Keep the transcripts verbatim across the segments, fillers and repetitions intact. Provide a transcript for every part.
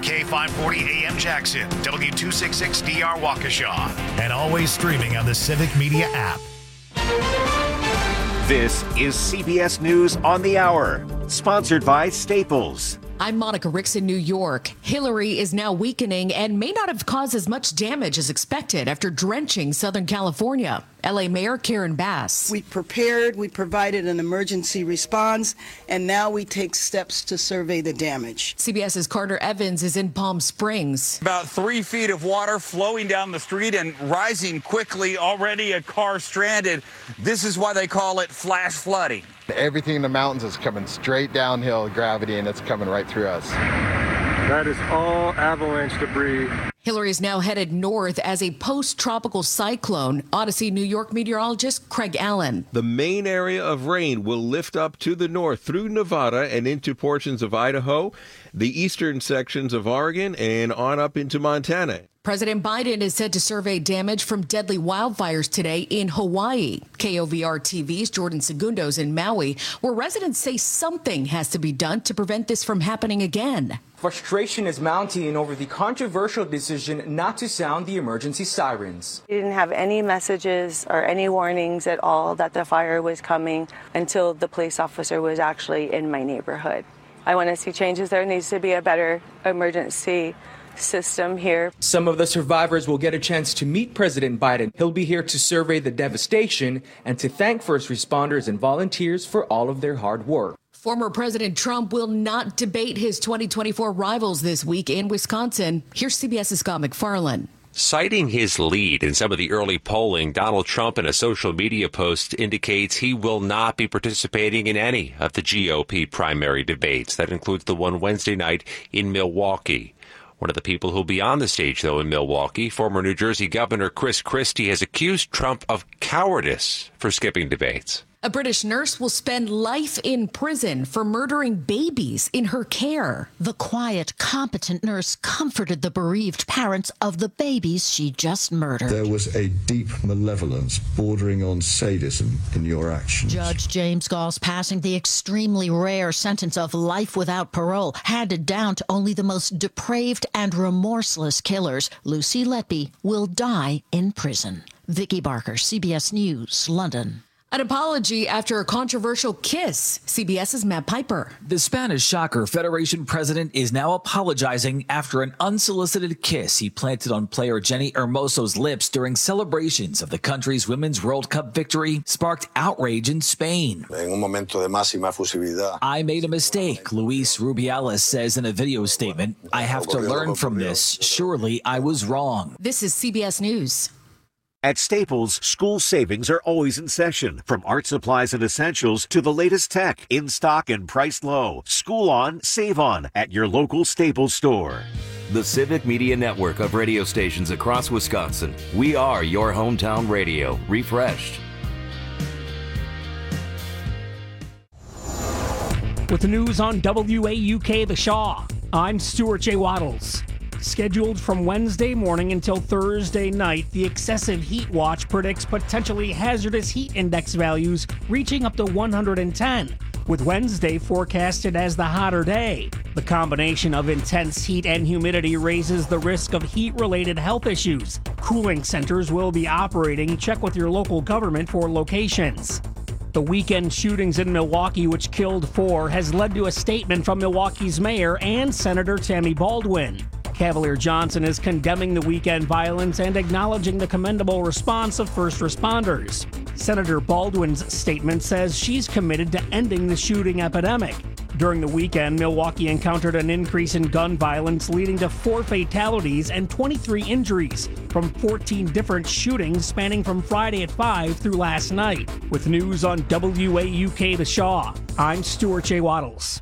K five forty A M Jackson, W two sixty-six D R Waukesha, and always streaming on the Civic Media app. This is C B S News on the Hour, sponsored by Staples. I'm Monica Ricks in New York. Hillary is now weakening and may not have caused as much damage as expected after drenching Southern California. L A Mayor Karen Bass. We prepared, we provided an emergency response, and now we take steps to survey the damage. CBS's Carter Evans is in Palm Springs. About three feet of water flowing down the street and rising quickly, already a car stranded. This is why they call it flash flooding. Everything in the mountains is coming straight downhill, gravity, and it's coming right through us. That is all avalanche debris. Hillary is now headed north as a post-tropical cyclone. Odyssey, New York meteorologist Craig Allen. The main area of rain will lift up to the north through Nevada and into portions of Idaho, the eastern sections of Oregon, and on up into Montana. President Biden is said to survey damage from deadly wildfires today in Hawaii. K O V R T V's Jordan Segundo's in Maui, where residents say something has to be done to prevent this from happening again. Frustration is mounting over the controversial decision not to sound the emergency sirens. We didn't have any messages or any warnings at all that the fire was coming until the police officer was actually in my neighborhood. I want to see changes. There needs to be a better emergency system here. Some of the survivors will get a chance to meet President Biden. He'll be here to survey the devastation and to thank first responders and volunteers for all of their hard work. Former President Trump will not debate his twenty twenty-four rivals this week in Wisconsin. Here's CBS's Scott McFarland. Citing his lead in some of the early polling, Donald Trump in a social media post indicates he will not be participating in any of the G O P primary debates. That includes the one Wednesday night in Milwaukee. One of the people who'll be on the stage, though, in Milwaukee, former New Jersey Governor Chris Christie, has accused Trump of cowardice for skipping debates. A British nurse will spend life in prison for murdering babies in her care. The quiet, competent nurse comforted the bereaved parents of the babies she just murdered. There was a deep malevolence bordering on sadism in your actions. Judge James Goss passing the extremely rare sentence of life without parole, handed down to only the most depraved and remorseless killers. Lucy Letby will die in prison. Vicky Barker, C B S News, London. An apology after a controversial kiss. CBS's Matt Piper. The Spanish soccer federation president is now apologizing after an unsolicited kiss he planted on player Jenny Hermoso's lips during celebrations of the country's Women's World Cup victory sparked outrage in Spain. En un momento de máxima fusividad. I made a mistake, Luis Rubiales says in a video statement. I have to learn from this. Surely I was wrong. This is C B S News. At Staples, school savings are always in session. From art supplies and essentials to the latest tech, in stock and priced low. School on, save on at your local Staples store. The Civic Media Network of radio stations across Wisconsin. We are your hometown radio, refreshed. With the news on W A U K The Shaw, I'm Stuart J. Waddles. Scheduled from Wednesday morning until Thursday night, the excessive heat watch predicts potentially hazardous heat index values reaching up to one hundred ten, with Wednesday forecasted as the hotter day. The combination of intense heat and humidity raises the risk of heat-related health issues. Cooling centers will be operating. Check with your local government for locations. The weekend shootings in Milwaukee, which killed four, has led to a statement from Milwaukee's mayor and Senator Tammy Baldwin. Cavalier Johnson is condemning the weekend violence and acknowledging the commendable response of first responders. Senator Baldwin's statement says she's committed to ending the shooting epidemic. During the weekend, Milwaukee encountered an increase in gun violence, leading to four fatalities and twenty-three injuries from fourteen different shootings spanning from Friday at five through last night. With news on W A U K The Shaw, I'm Stuart J. Waddles.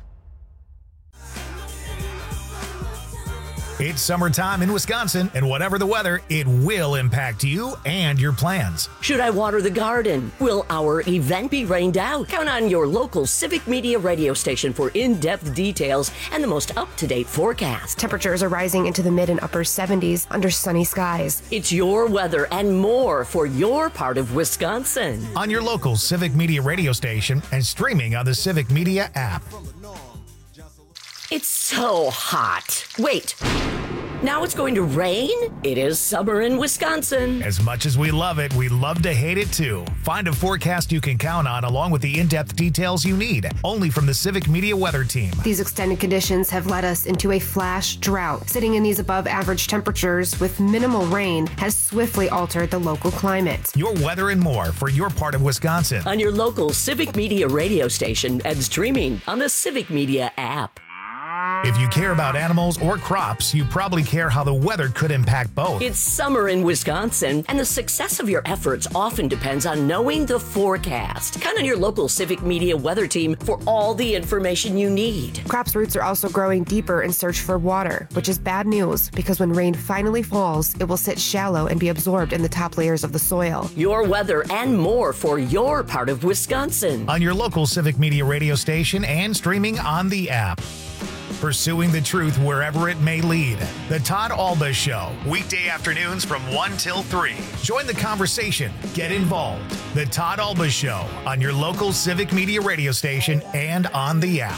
It's summertime in Wisconsin, and whatever the weather, it will impact you and your plans. Should I water the garden? Will our event be rained out? Count on your local Civic Media radio station for in-depth details and the most up-to-date forecast. Temperatures are rising into the mid and upper seventies under sunny skies. It's your weather and more for your part of Wisconsin. On your local Civic Media radio station and streaming on the Civic Media app. It's so hot. Wait. Now it's going to rain? It is summer in Wisconsin. As much as we love it, we love to hate it too. Find a forecast you can count on along with the in-depth details you need, only from the Civic Media Weather Team. These extended conditions have led us into a flash drought. Sitting in these above average temperatures with minimal rain has swiftly altered the local climate. Your weather and more for your part of Wisconsin. On your local Civic Media radio station and streaming on the Civic Media app. If you care about animals or crops, you probably care how the weather could impact both. It's summer in Wisconsin, and the success of your efforts often depends on knowing the forecast. Count on your local Civic Media Weather Team for all the information you need. Crops' roots are also growing deeper in search for water, which is bad news because when rain finally falls, it will sit shallow and be absorbed in the top layers of the soil. Your weather and more for your part of Wisconsin. On your local Civic Media radio station and streaming on the app. Pursuing the truth wherever it may lead. The Todd Alba Show, weekday afternoons from one till three. Join the conversation. Get involved. The Todd Alba Show on your local Civic Media radio station and on the app.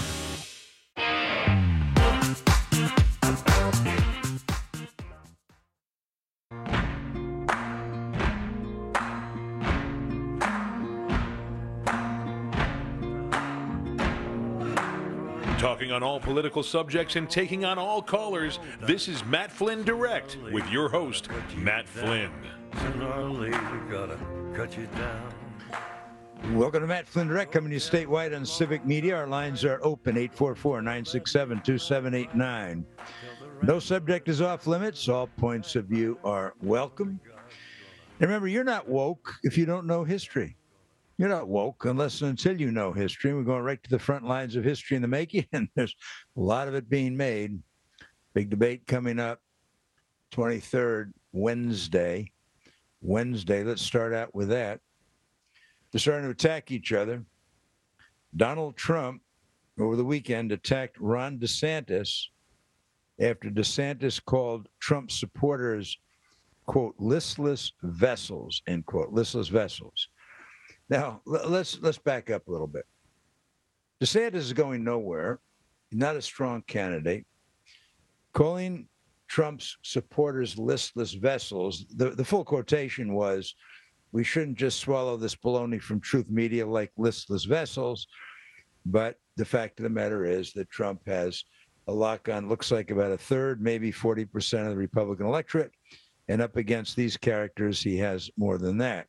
Talking on all political subjects and taking on all callers, this is Matt Flynn Direct with your host, Matt Flynn. Welcome to Matt Flynn Direct, coming to you statewide on Civic Media. Our lines are open, eight four four, nine six seven, two seven eight nine. No subject is off limits. All points of view are welcome. And remember, you're not woke if you don't know history. You're not woke unless and until you know history. We're going right to the front lines of history in the making, and there's a lot of it being made. Big debate coming up twenty-third, Wednesday. Wednesday, let's start out with that. They're starting to attack each other. Donald Trump, over the weekend, attacked Ron DeSantis after DeSantis called Trump supporters, quote, listless vessels, end quote, listless vessels. Now, let's let's back up a little bit. DeSantis is going nowhere. He's not a strong candidate. Calling Trump's supporters listless vessels, the, the full quotation was, we shouldn't just swallow this baloney from Truth Media like listless vessels. But the fact of the matter is that Trump has a lock on, looks like about a third, maybe forty percent of the Republican electorate. And up against these characters, he has more than that.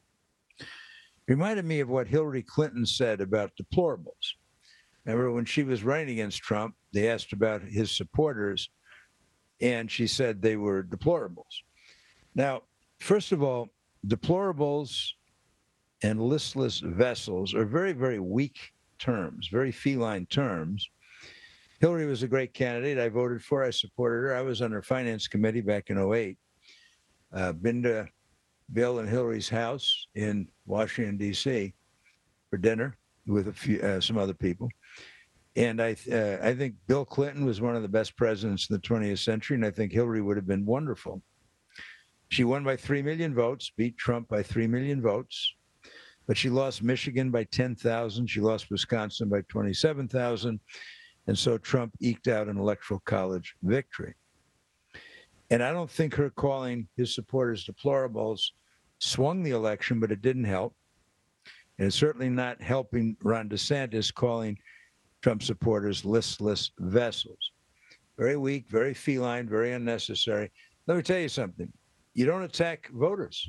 Reminded me of what Hillary Clinton said about deplorables. Remember when she was running against Trump, they asked about his supporters, and she said they were deplorables. Now, first of all, deplorables and listless vessels are very, very weak terms, very feline terms. Hillary was a great candidate. I voted for her. I supported her. I was on her finance committee back in oh eight. Uh, been to Bill and Hillary's house in Washington, D C for dinner with a few, uh, some other people. And I, uh, I think Bill Clinton was one of the best presidents in the twentieth century, and I think Hillary would have been wonderful. She won by three million votes, beat Trump by three million votes, but she lost Michigan by ten thousand. She lost Wisconsin by twenty-seven thousand. And so Trump eked out an electoral college victory. And I don't think her calling his supporters deplorables swung the election, but it didn't help. And it's certainly not helping Ron DeSantis calling Trump supporters listless vessels. Very weak, very feline, very unnecessary. Let me tell you something. You don't attack voters.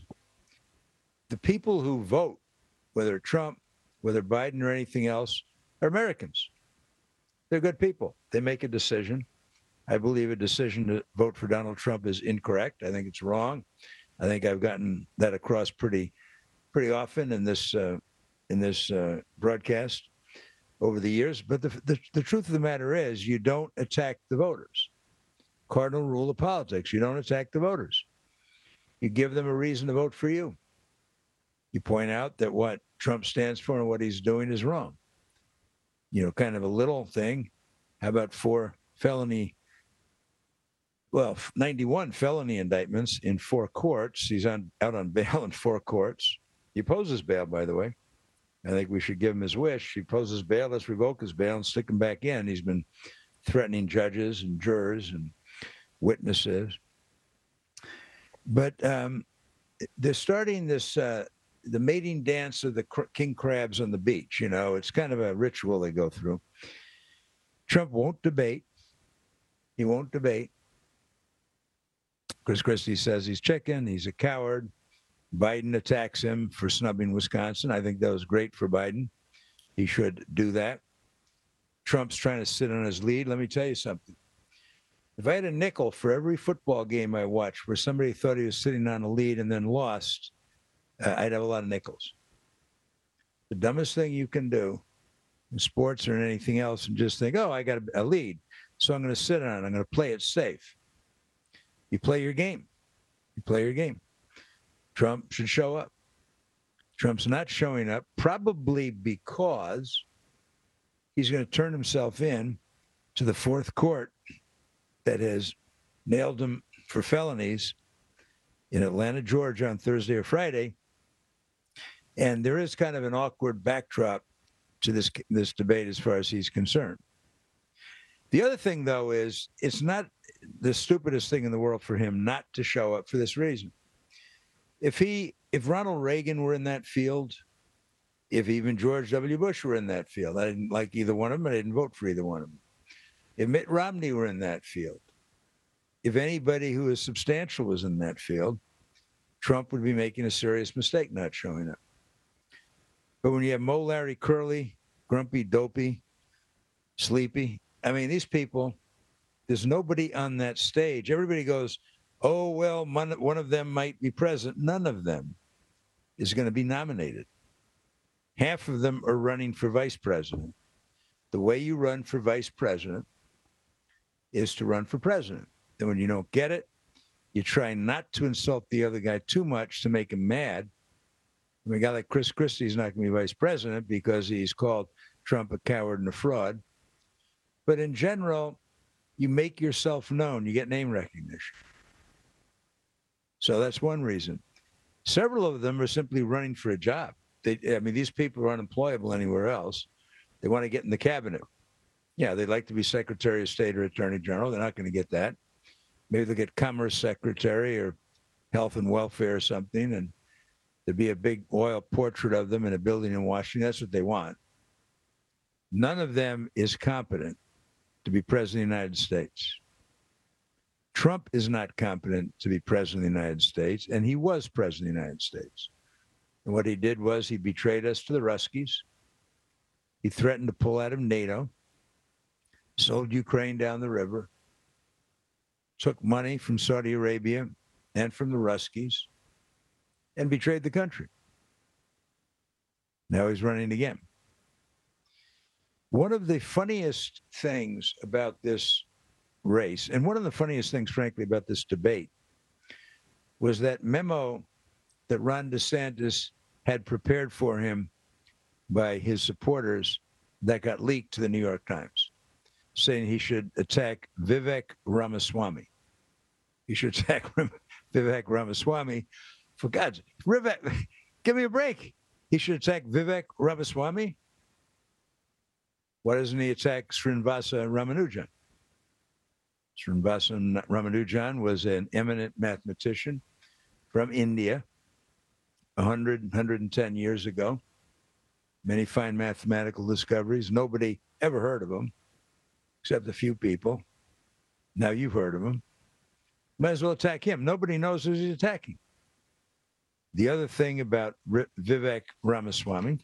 The people who vote, whether Trump, whether Biden or anything else, are Americans. They're good people. They make a decision. I believe a decision to vote for Donald Trump is incorrect. I think it's wrong. I think I've gotten that across pretty, pretty often in this uh, in this uh, broadcast over the years. But the, the the truth of the matter is, you don't attack the voters. Cardinal rule of politics: you don't attack the voters. You give them a reason to vote for you. You point out that what Trump stands for and what he's doing is wrong. You know, kind of a little thing. How about four felony? Well, ninety-one felony indictments in four courts. He's on out on bail in four courts. He opposes bail, by the way. I think we should give him his wish. He opposes bail. Let's revoke his bail and stick him back in. He's been threatening judges and jurors and witnesses. But um, they're starting this, uh, the mating dance of the cr- king crabs on the beach. You know, it's kind of a ritual they go through. Trump won't debate. He won't debate. Chris Christie says he's chicken, he's a coward. Biden attacks him for snubbing Wisconsin. I think that was great for Biden. He should do that. Trump's trying to sit on his lead. Let me tell you something. If I had a nickel for every football game I watched where somebody thought he was sitting on a lead and then lost, uh, I'd have a lot of nickels. The dumbest thing you can do in sports or in anything else and just think, oh, I got a lead, so I'm going to sit on it. I'm going to play it safe. You play your game. You play your game. Trump should show up. Trump's not showing up, probably because he's going to turn himself in to the fourth court that has nailed him for felonies in Atlanta, Georgia on Thursday or Friday. And there is kind of an awkward backdrop to this, this debate as far as he's concerned. The other thing, though, is it's not the stupidest thing in the world for him not to show up for this reason. If he, if Ronald Reagan were in that field, if even George W. Bush were in that field, I didn't like either one of them, I didn't vote for either one of them. If Mitt Romney were in that field, if anybody who is substantial was in that field, Trump would be making a serious mistake not showing up. But when you have Mo, Larry, Curly, Grumpy, Dopey, Sleepy, I mean, these people, there's nobody on that stage. Everybody goes, oh, well, one of them might be president. None of them is going to be nominated. Half of them are running for vice president. The way you run for vice president is to run for president. And when you don't get it, you try not to insult the other guy too much to make him mad. I mean, a guy like Chris Christie is not going to be vice president because he's called Trump a coward and a fraud. But in general, you make yourself known. You get name recognition. So that's one reason. Several of them are simply running for a job. They, I mean, these people are unemployable anywhere else. They want to get in the cabinet. Yeah, they'd like to be Secretary of State or Attorney General. They're not going to get that. Maybe they'll get Commerce Secretary or Health and Welfare or something, and there'd be a big oil portrait of them in a building in Washington. That's what they want. None of them is competent to be President of the United States. Trump is not competent to be President of the United States, and he was President of the United States. And what he did was he betrayed us to the Ruskies. He threatened to pull out of NATO, sold Ukraine down the river, took money from Saudi Arabia and from the Ruskies, and betrayed the country. Now he's running again. One of the funniest things about this race, and one of the funniest things, frankly, about this debate, was that memo that Ron DeSantis had prepared for him by his supporters that got leaked to the New York Times, saying he should attack Vivek Ramaswamy. He should attack Vivek Ramaswamy. For God's sake, Vivek, give me a break. He should attack Vivek Ramaswamy. Why doesn't he attack Srinivasa Ramanujan? Srinivasa Ramanujan was an eminent mathematician from India one hundred, one hundred ten years ago. Many fine mathematical discoveries. Nobody ever heard of him, except a few people. Now you've heard of him. Might as well attack him. Nobody knows who he's attacking. The other thing about Vivek Ramaswamy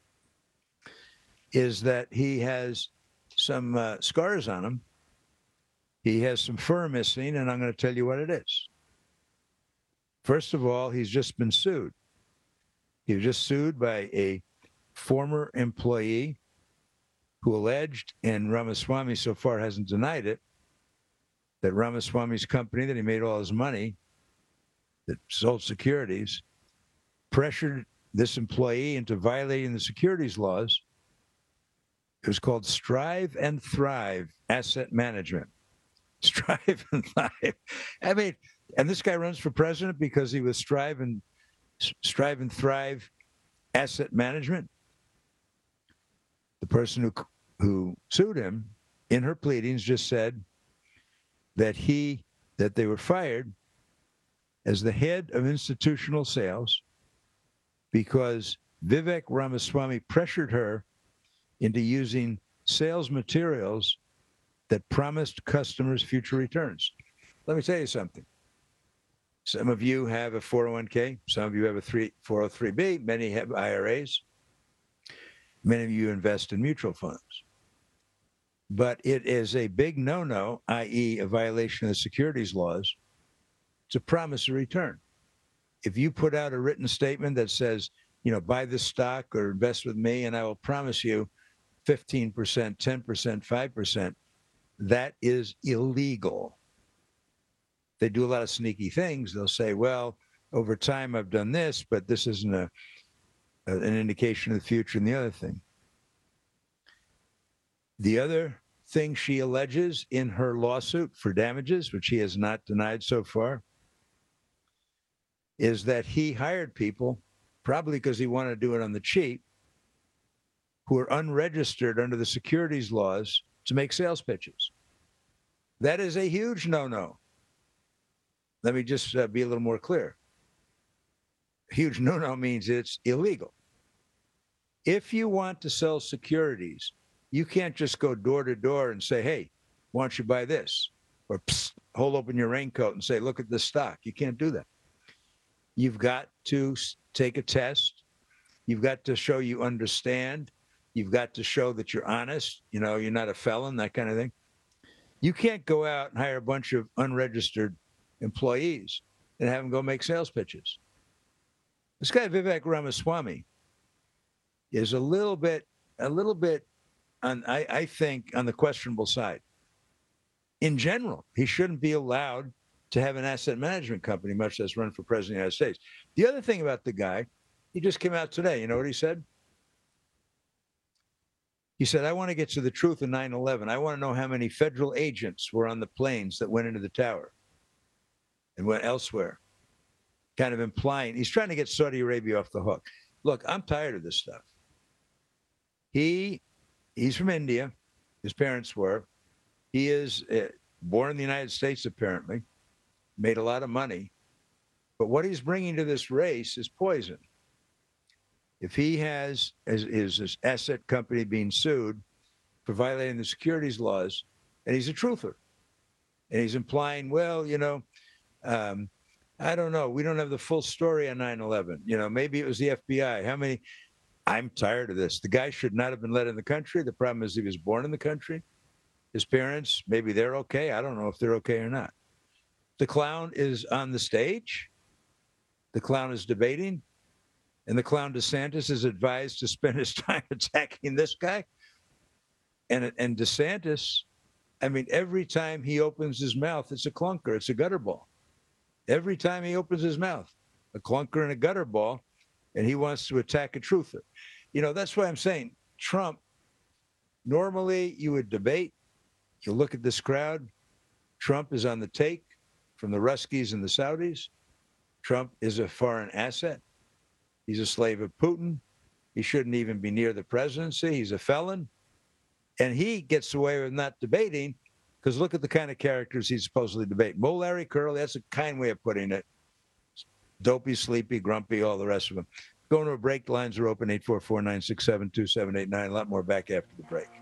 is that he has some uh, scars on him. He has some fur missing, and I'm going to tell you what it is. First of all, he's just been sued. He was just sued by a former employee who alleged, and Ramaswamy so far hasn't denied it, that Ramaswamy's company that he made all his money, that sold securities, pressured this employee into violating the securities laws. It was called Strive and Thrive Asset Management. Strive and Thrive. I mean, and this guy runs for president because he was Strive and Strive and Thrive Asset Management. The person who who sued him in her pleadings, just said that he, that they were fired as the head of institutional sales because Vivek Ramaswamy pressured her into using sales materials that promised customers future returns. Let me tell you something. Some of you have a four oh one k. Some of you have a four oh three b. Many have I R As. Many of you invest in mutual funds. But it is a big no-no, that is a violation of the securities laws, to promise a return. If you put out a written statement that says, you know, buy this stock or invest with me and I will promise you fifteen percent, ten percent, five percent, that is illegal. They do a lot of sneaky things. They'll say, well, over time I've done this, but this isn't a, a an indication of the future. And the other thing, the other thing she alleges in her lawsuit for damages, which he has not denied so far, is that he hired people, probably because he wanted to do it on the cheap, who are unregistered under the securities laws to make sales pitches. That is a huge no-no. Let me just uh, be a little more clear. Huge no-no means it's illegal. If you want to sell securities, you can't just go door to door and say, hey, why don't you buy this? Or psst, hold open your raincoat and say, look at this stock. You can't do that. You've got to take a test. You've got to show you understand. You've got to show that you're honest. You know, you're not a felon, that kind of thing. You can't go out and hire a bunch of unregistered employees and have them go make sales pitches. This guy, Vivek Ramaswamy, is a little bit, a little bit, on, I, I think, on the questionable side. In general, he shouldn't be allowed to have an asset management company, much less run for president of the United States. The other thing about the guy, he just came out today. You know what he said? He said, I want to get to the truth of nine eleven. I want to know how many federal agents were on the planes that went into the tower and went elsewhere. Kind of implying, he's trying to get Saudi Arabia off the hook. Look, I'm tired of this stuff. He, he's from India. His parents were. He is uh, born in the United States, apparently. Made a lot of money. But what he's bringing to this race is poison. If he has his, his asset company being sued for violating the securities laws, and he's a truther, and he's implying, well, you know, um, I don't know. We don't have the full story on nine eleven. You know, maybe it was the F B I. How many? I'm tired of this. The guy should not have been let in the country. The problem is he was born in the country. His parents, maybe they're okay. I don't know if they're okay or not. The clown is on the stage. The clown is debating. And the clown DeSantis is advised to spend his time attacking this guy. And, and DeSantis, I mean, every time he opens his mouth, it's a clunker. It's a gutter ball. Every time he opens his mouth, a clunker and a gutter ball, and he wants to attack a truther. You know, that's why I'm saying Trump, normally you would debate. You look at this crowd. Trump is on the take from the Ruskies and the Saudis. Trump is a foreign asset. He's a slave of Putin. He shouldn't even be near the presidency. He's a felon. And he gets away with not debating because look at the kind of characters he's supposedly debating. Mo Larry Curly, that's a kind way of putting it. Dopey, sleepy, grumpy, all the rest of them. Going to a break. Lines are open, eight four four, nine six seven, two seven eight nine. A lot more back after the break.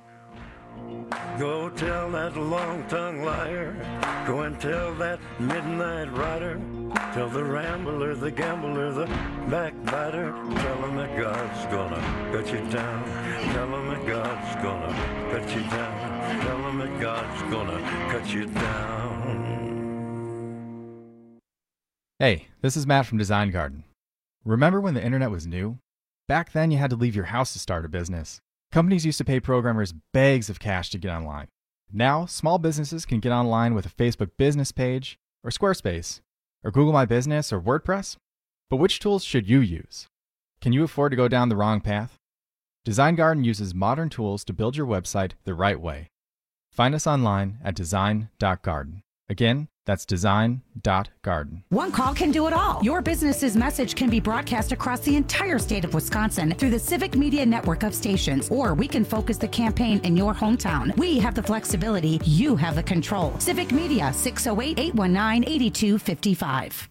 Go tell that long-tongued liar. Go and tell that midnight rider. Tell the rambler, the gambler, the backbiter. Tell him that God's gonna cut you down. Tell him that God's gonna cut you down. Tell him that God's gonna cut you down. Hey, this is Matt from Design Garden. Remember when the internet was new? Back then you had to leave your house to start a business. Companies used to pay programmers bags of cash to get online. Now, small businesses can get online with a Facebook business page, or Squarespace, or Google My Business, or WordPress. But which tools should you use? Can you afford to go down the wrong path? Design Garden uses modern tools to build your website the right way. Find us online at design dot garden. Again, that's design dot garden. One call can do it all. Your business's message can be broadcast across the entire state of Wisconsin through the Civic Media network of stations, or we can focus the campaign in your hometown. We have the flexibility. You have the control. Civic Media, six oh eight, eight one nine, eight two five five.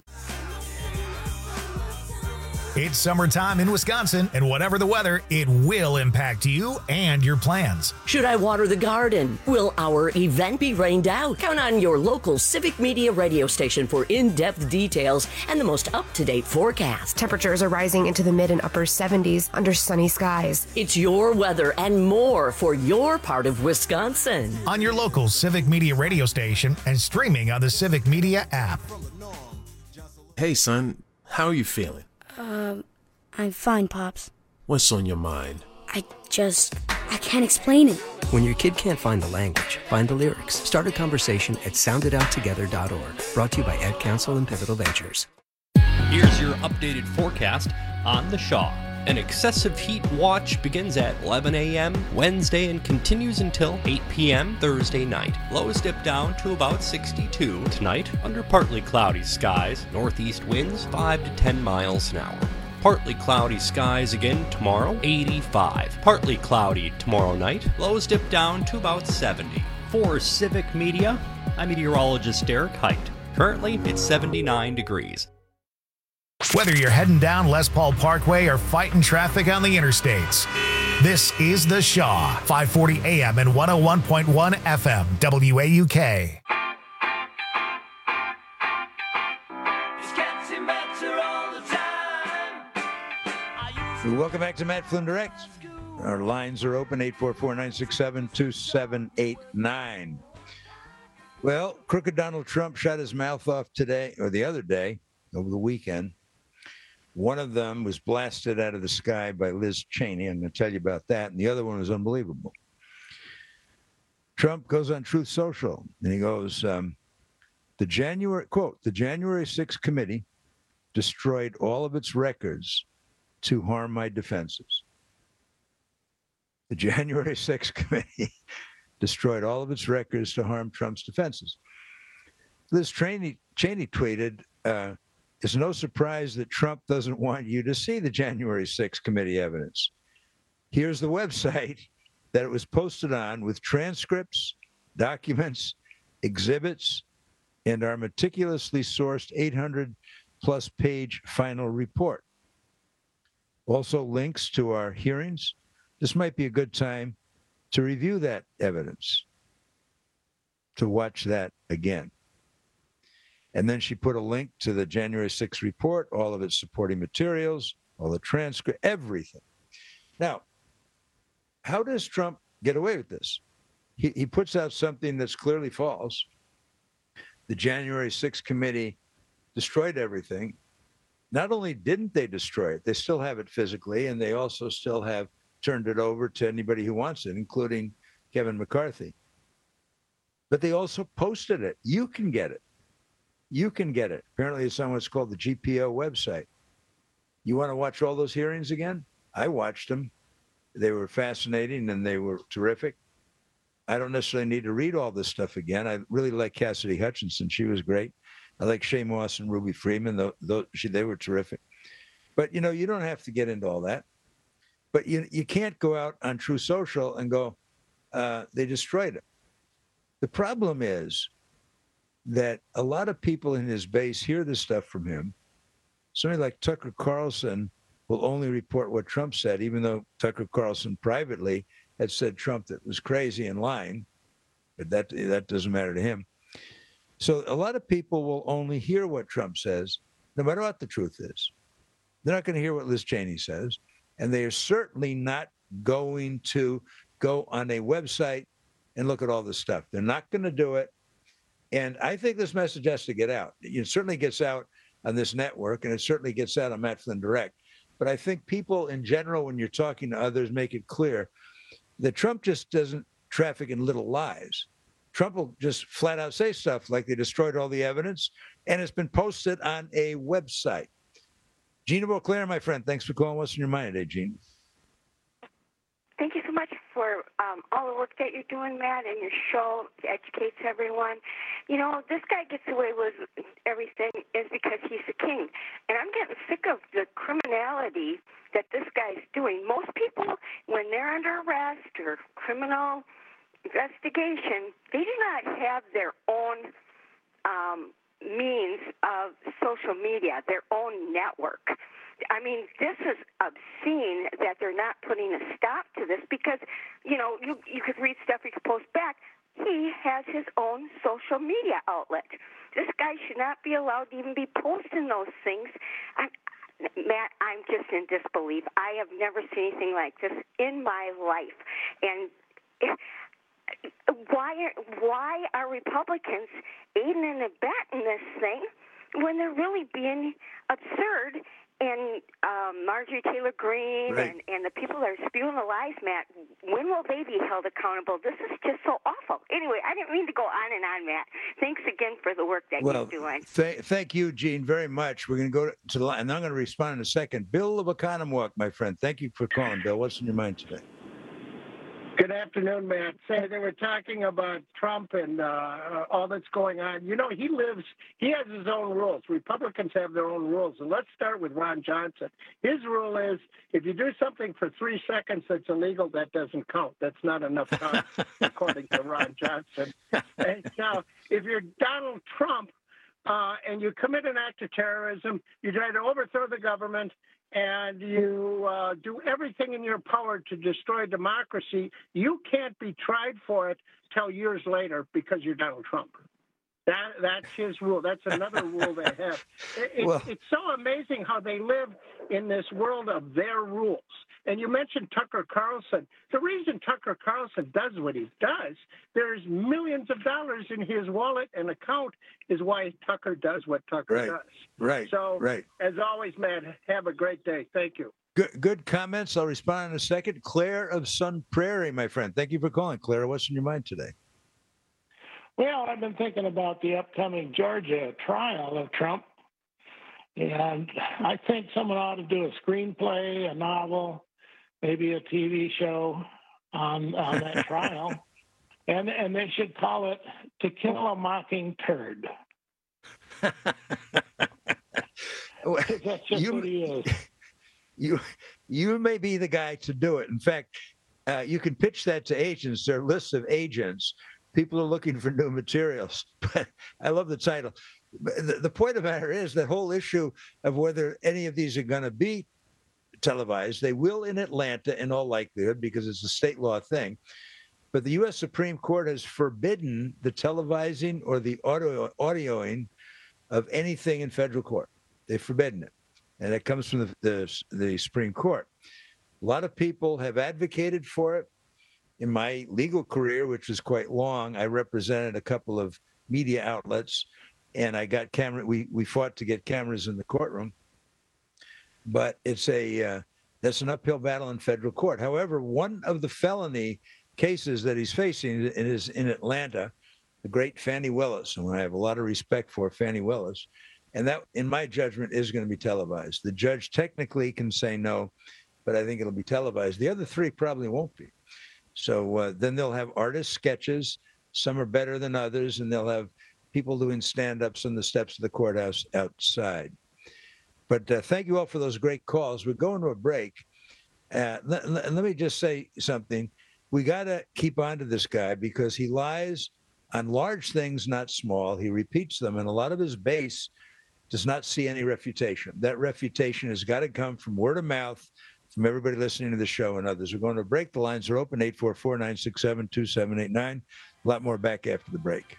It's summertime in Wisconsin, and whatever the weather, it will impact you and your plans. Should I water the garden? Will our event be rained out? Count on your local Civic Media radio station for in-depth details and the most up-to-date forecast. Temperatures are rising into the mid and upper seventies under sunny skies. It's your weather and more for your part of Wisconsin. On your local Civic Media radio station and streaming on the Civic Media app. Hey, son, how are you feeling? Um, I'm fine, Pops. What's on your mind? I just, I can't explain it. When your kid can't find the language, find the lyrics. Start a conversation at sound it out together dot org. Brought to you by Ed Council and Pivotal Ventures. Here's your updated forecast on the Shaw. An excessive heat watch begins at eleven a.m. Wednesday and continues until eight p.m. Thursday night. Lows dip down to about sixty-two tonight under partly cloudy skies. Northeast winds five to ten miles an hour. Partly cloudy skies again tomorrow, eighty-five. Partly cloudy tomorrow night. Lows dip down to about seventy. For Civic Media, I'm meteorologist Derek Height. Currently, it's seventy-nine degrees. Whether you're heading down Les Paul Parkway or fighting traffic on the interstates, this is The Shaw, five forty a.m. and one oh one point one F M, W A U K. Welcome back to Matt Flynn Direct. Our lines are open, eight four four, nine six seven, two seven eight nine. Well, crooked Donald Trump shut his mouth off today, or the other day, over the weekend. One of them was blasted out of the sky by Liz Cheney. I'm going to tell you about that. And the other one was unbelievable. Trump goes on Truth Social, and he goes, um, the January, quote, the January sixth committee destroyed all of its records to harm my defenses. The January sixth committee destroyed all of its records to harm Trump's defenses. Liz Cheney, Cheney tweeted, uh, it's no surprise that Trump doesn't want you to see the January sixth committee evidence. Here's the website that it was posted on with transcripts, documents, exhibits, and our meticulously sourced eight hundred plus page final report. Also links to our hearings. This might be a good time to review that evidence, to watch that again. And then she put a link to the January sixth report, all of its supporting materials, all the transcript, everything. Now, how does Trump get away with this? He, he puts out something that's clearly false. The January sixth committee destroyed everything. Not only didn't they destroy it, they still have it physically, and they also still have turned it over to anybody who wants it, including Kevin McCarthy. But they also posted it. You can get it. You can get it. Apparently, it's on what's called the G P O website. You want to watch all those hearings again? I watched them. They were fascinating and they were terrific. I don't necessarily need to read all this stuff again. I really like Cassidy Hutchinson. She was great. I like Shea Moss and Ruby Freeman. Though, though she, they were terrific. But, you know, you don't have to get into all that. But you, you can't go out on Truth Social and go, uh, they destroyed it. The problem is that a lot of people in his base hear this stuff from him. Somebody like Tucker Carlson will only report what Trump said, even though Tucker Carlson privately had said Trump that was crazy and lying. But that that doesn't matter to him. So a lot of people will only hear what Trump says, no matter what the truth is. They're not going to hear what Liz Cheney says. And they are certainly not going to go on a website and look at all this stuff. They're not going to do it. And I think this message has to get out. It certainly gets out on this network, and it certainly gets out on Matt Flynn Direct. But I think people in general, when you're talking to others, make it clear that Trump just doesn't traffic in little lies. Trump will just flat out say stuff like they destroyed all the evidence, and it's been posted on a website. Gina Beauclair, my friend, thanks for calling. What's in your mind today, Gina? Thank you so much. for um, all the work that you're doing, Matt, and your show educates everyone. You know, this guy gets away with everything is because he's a king. And I'm getting sick of the criminality that this guy's doing. Most people, when they're under arrest or criminal investigation, they do not have their own um, means of social media, their own network. I mean, this is obscene that they're not putting a stop to this because, you know, you you could read stuff he could post back. He has his own social media outlet. This guy should not be allowed to even be posting those things. I, Matt, I'm just in disbelief. I have never seen anything like this in my life. And why are, why are Republicans aiding and abetting this thing when they're really being absurd? And um, Marjorie Taylor Greene right. and, and the people that are spewing the lies, Matt, when will they be held accountable? This is just so awful. Anyway, I didn't mean to go on and on, Matt. Thanks again for the work that well, you're doing. Th- thank you, Gene, very much. We're going to go to the line, and I'm going to respond in a second. Bill of Oconomowoc, my friend. Thank you for calling, Bill. What's in your mind today? Good afternoon, Matt. Say they were talking about Trump and uh, all that's going on. You know, he lives, he has his own rules. Republicans have their own rules. And let's start with Ron Johnson. His rule is if you do something for three seconds that's illegal, that doesn't count. That's not enough time, according to Ron Johnson. And now, if you're Donald Trump uh, and you commit an act of terrorism, you try to overthrow the government, and you uh, do everything in your power to destroy democracy, you can't be tried for it till years later because you're Donald Trump. That That's his rule. That's another rule they have. It, it, well, it's so amazing how they live in this world of their rules. And you mentioned Tucker Carlson. The reason Tucker Carlson does what he does, there's millions of dollars in his wallet and account is why Tucker does what Tucker right, does. Right, so, right. as always, Matt, have a great day. Thank you. Good, good comments. I'll respond in a second. Claire of Sun Prairie, my friend. Thank you for calling. Claire, what's in your mind today? Well, I've been thinking about the upcoming Georgia trial of Trump, and I think someone ought to do a screenplay, a novel, maybe a T V show on on that trial, and and they should call it "To Kill a Mocking Turd." That's just you, what he is. You, you may be the guy to do it. In fact, uh, you can pitch that to agents. There are lists of agents. People are looking for new materials. But I love the title. The, the point of the matter is the whole issue of whether any of these are going to be televised. They will in Atlanta in all likelihood because it's a state law thing. But the U S Supreme Court has forbidden the televising or the audio, audioing of anything in federal court. They've forbidden it. And it comes from the, the, the Supreme Court. A lot of people have advocated for it. In my legal career, which was quite long, I represented a couple of media outlets, and I got camera. We we fought to get cameras in the courtroom, but it's a uh, that's an uphill battle in federal court. However, one of the felony cases that he's facing is in Atlanta, the great Fani Willis, and I have a lot of respect for Fani Willis, and that, in my judgment, is going to be televised. The judge technically can say no, but I think it'll be televised. The other three probably won't be. So uh, then they'll have artist sketches. Some are better than others, and they'll have people doing stand-ups on the steps of the courthouse outside. But uh, thank you all for those great calls. We're going to a break. Uh, let, let, let me just say something. We got to keep on to this guy because he lies on large things, not small. He repeats them, and a lot of his base does not see any refutation. That refutation has got to come from word of mouth, from everybody listening to the show and others. We're going to break. The lines are open, eight four four, nine six seven, two seven eight nine. A lot more back after the break.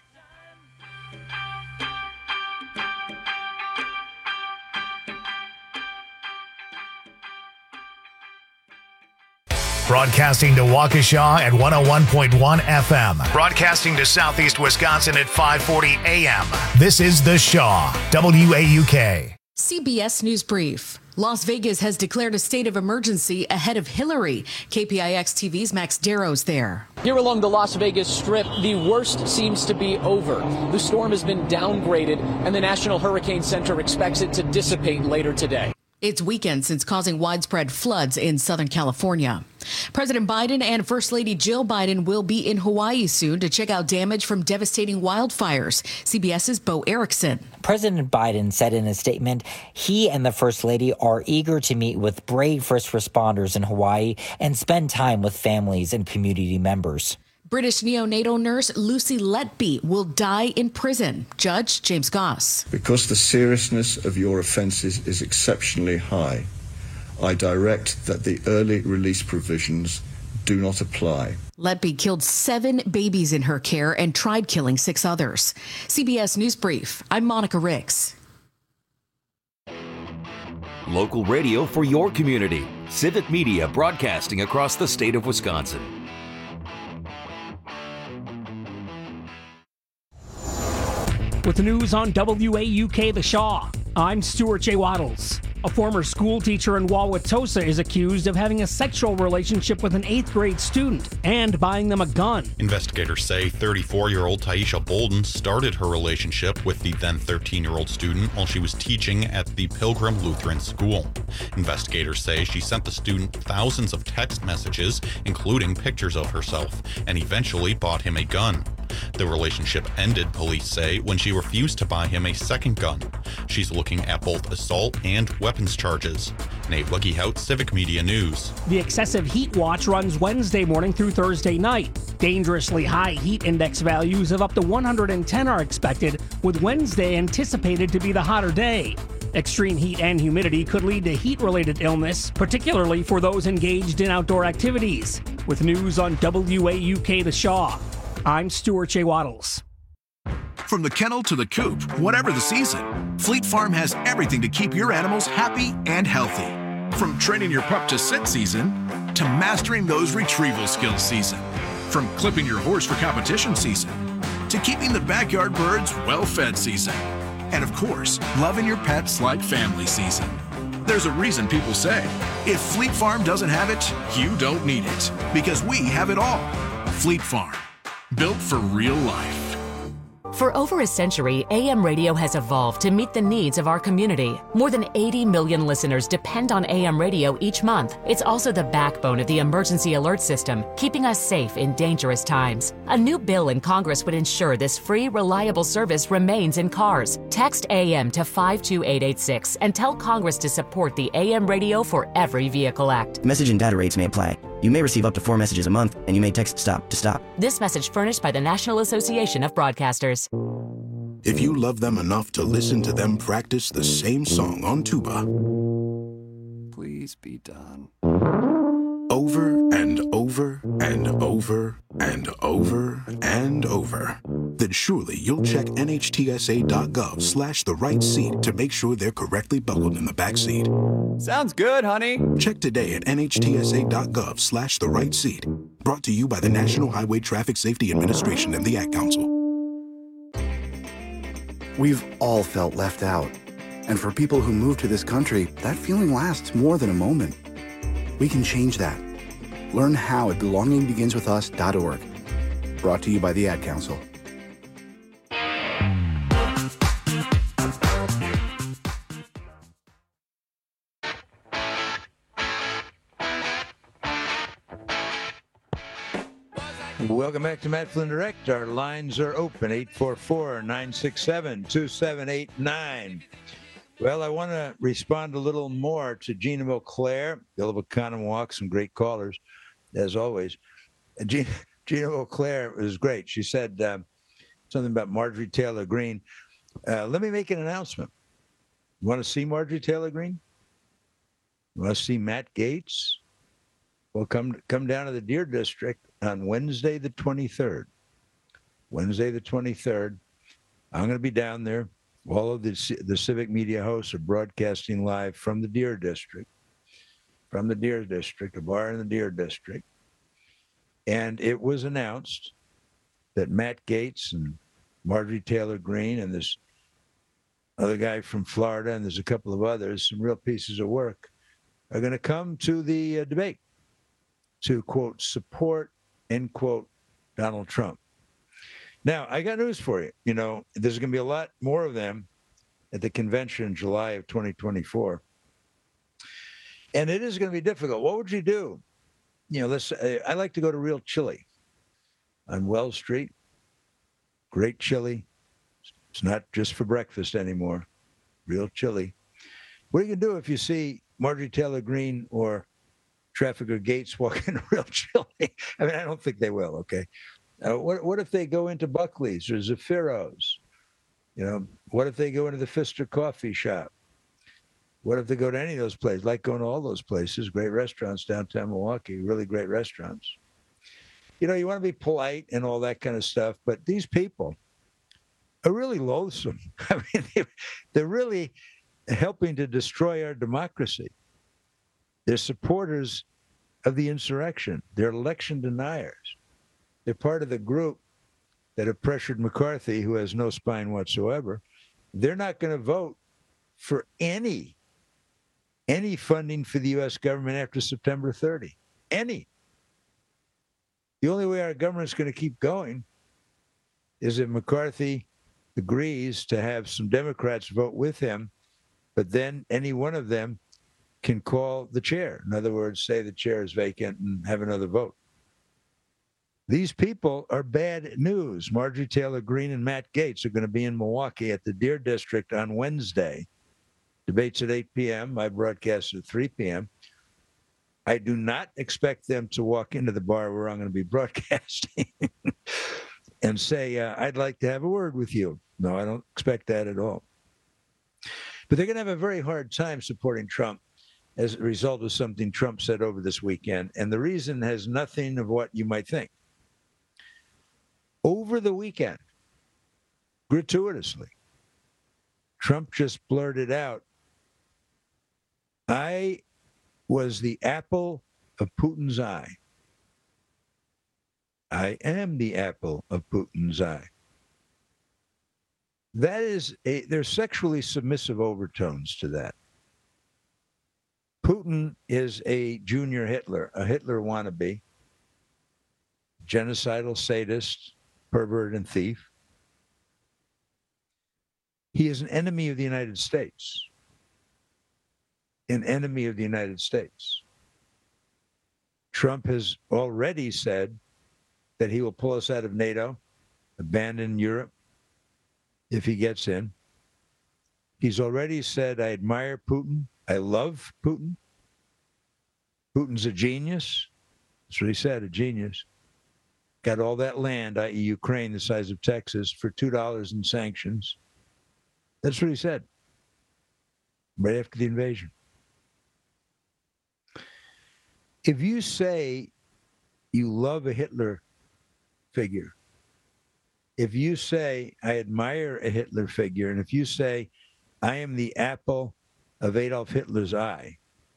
Broadcasting to Waukesha at one oh one point one F M. Broadcasting to Southeast Wisconsin at five forty A M. This is The Shaw, W A U K. C B S News Brief. Las Vegas has declared a state of emergency ahead of Hillary. K P I X T V's Max Darrow's there. Here along the Las Vegas Strip, the worst seems to be over. The storm has been downgraded, and the National Hurricane Center expects it to dissipate later today. It's weekend since causing widespread floods in Southern California. President Biden and First Lady Jill Biden will be in Hawaii soon to check out damage from devastating wildfires. CBS's Bo Erickson. President Biden said in a statement he and the First Lady are eager to meet with brave first responders in Hawaii and spend time with families and community members. British neonatal nurse Lucy Letby will die in prison. Judge James Goss. Because the seriousness of your offences is exceptionally high, I direct that the early release provisions do not apply. Letby killed seven babies in her care and tried killing six others. C B S News Brief. I'm Monica Ricks. Local radio for your community. Civic Media broadcasting across the state of Wisconsin. With the news on W A U K The Shaw, I'm Stuart J. Waddles. A former school teacher in Wauwatosa is accused of having a sexual relationship with an eighth grade student and buying them a gun. Investigators say thirty-four-year-old Taisha Bolden started her relationship with the then thirteen-year-old student while she was teaching at the Pilgrim Lutheran School. Investigators say she sent the student thousands of text messages, including pictures of herself, and eventually bought him a gun. The relationship ended, police say, when she refused to buy him a second gun. She's looking at both assault and weapons charges. Nate Wuggehout, Civic Media News. The excessive heat watch runs Wednesday morning through Thursday night. Dangerously high heat index values of up to one hundred ten are expected, with Wednesday anticipated to be the hotter day. Extreme heat and humidity could lead to heat-related illness, particularly for those engaged in outdoor activities. With news on W A U K The Shaw, I'm Stuart J. Waddles. From the kennel to the coop, whatever the season, Fleet Farm has everything to keep your animals happy and healthy. From training your pup to sit season, to mastering those retrieval skills season. From clipping your horse for competition season, to keeping the backyard birds well-fed season. And of course, loving your pets like family season. There's a reason people say, if Fleet Farm doesn't have it, you don't need it. Because we have it all. Fleet Farm. Built for real life. For over a century, A M radio has evolved to meet the needs of our community. More than eighty million listeners depend on A M radio each month. It's also the backbone of the emergency alert system, keeping us safe in dangerous times. A new bill in Congress would ensure this free, reliable service remains in cars. Text A M to five two eight eight six and tell Congress to support the A M Radio for Every Vehicle Act. Message and data rates may apply. You may receive up to four messages a month, and you may text STOP to stop. This message furnished by the National Association of Broadcasters. If you love them enough to listen to them practice the same song on tuba, please be done. Over and over and over and over and over, then surely you'll check nhtsa.gov slash the right seat to make sure they're correctly buckled in the back seat. Sounds good, honey. Check today at nhtsa.gov slash the right seat. Brought to you by the National Highway Traffic Safety Administration and the Ad Council. We've all felt left out. And for people who move to this country, that feeling lasts more than a moment. We can change that. Learn how at belonging begins with us dot org. Brought to you by the Ad Council. Welcome back to Matt Flynn Direct. Our lines are open, eight four four, nine six seven, two seven eight nine. Well, I want to respond a little more to Gina Beauclair, Bill of Oconomowoc, some great callers, as always. Gina, Gina Beauclair was great. She said um, something about Marjorie Taylor Greene. Uh, let me make an announcement. You want to see Marjorie Taylor Greene? You want to see Matt Gaetz? Well, come come down to the Deer District on Wednesday the twenty-third. Wednesday the twenty-third. I'm going to be down there. All of the, the Civic Media hosts are broadcasting live from the Deer District, from the Deer District, a bar in the Deer District. And it was announced that Matt Gaetz and Marjorie Taylor Greene and this other guy from Florida, and there's a couple of others, some real pieces of work, are going to come to the uh, debate to, quote, support, end quote, Donald Trump. Now, I got news for you. You know, there's going to be a lot more of them at the convention in July of twenty twenty-four. And it is going to be difficult. What would you do you know, let's. Uh, I like to go to Real Chili on Wells Street. Great chili. It's not just for breakfast anymore. Real chili. What are you gonna do if you see Marjorie Taylor Greene or Trafficker Gates walk into Real Chili? I mean, I don't think they will. Okay. Uh, what what if they go into Buckley's or Zaffiro's? You know, what if they go into the Pfister Coffee Shop? What if they go to any of those places? Like going to all those places, great restaurants downtown Milwaukee, really great restaurants. You know, you want to be polite and all that kind of stuff, but these people are really loathsome. I mean, they, they're really helping to destroy our democracy. They're supporters of the insurrection. They're election deniers. They're part of the group that have pressured McCarthy, who has no spine whatsoever. They're not going to vote for any, any funding for the U S government after September thirtieth. Any. The only way our government's going to keep going is if McCarthy agrees to have some Democrats vote with him, but then any one of them can call the chair. In other words, say the chair is vacant and have another vote. These people are bad news. Marjorie Taylor Greene and Matt Gaetz are going to be in Milwaukee at the Deer District on Wednesday. Debates at eight p.m. My broadcast at three p.m. I do not expect them to walk into the bar where I'm going to be broadcasting and say, uh, I'd like to have a word with you. No, I don't expect that at all. But they're going to have a very hard time supporting Trump as a result of something Trump said over this weekend. And the reason has nothing of what you might think. Over the weekend, gratuitously, Trump just blurted out, I was the apple of Putin's eye. I am the apple of Putin's eye. That is, a, there's sexually submissive overtones to that. Putin is a junior Hitler, a Hitler wannabe, genocidal sadist, pervert, and thief. He is an enemy of the United States. An enemy of the United States. Trump has already said that he will pull us out of NATO, abandon Europe if he gets in. He's already said, I admire Putin. I love Putin. Putin's a genius. That's what he said, a genius. Got all that land, that is. Ukraine, the size of Texas, for two dollars in sanctions. That's what he said right after the invasion. If you say you love a Hitler figure, if you say, I admire a Hitler figure, and if you say, I am the apple of Adolf Hitler's eye,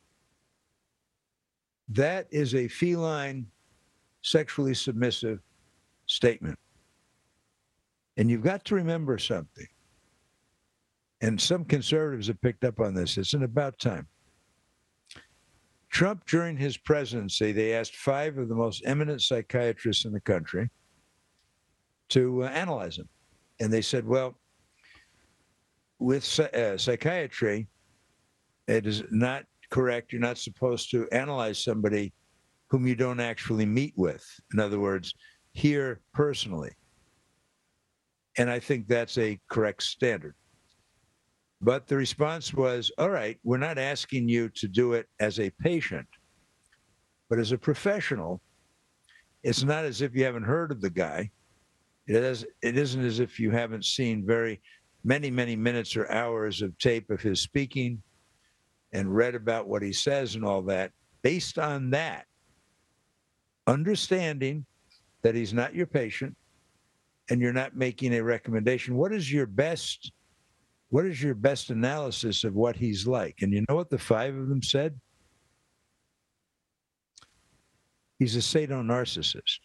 that is a feline, sexually submissive statement. And you've got to remember something. And some conservatives have picked up on this. It's an about time. Trump, during his presidency, they asked five of the most eminent psychiatrists in the country to uh, analyze him. And they said, well, with uh, psychiatry, it is not correct. You're not supposed to analyze somebody whom you don't actually meet with. In other words, hear personally. And I think that's a correct standard. But the response was, all right, we're not asking you to do it as a patient, but as a professional. It's not as if you haven't heard of the guy. It, is, it isn't as if you haven't seen very many, many minutes or hours of tape of his speaking and read about what he says and all that. Based on that, understanding that he's not your patient and you're not making a recommendation, what is your best What is your best analysis of what he's like? And you know what the five of them said? He's a sadomasochisist.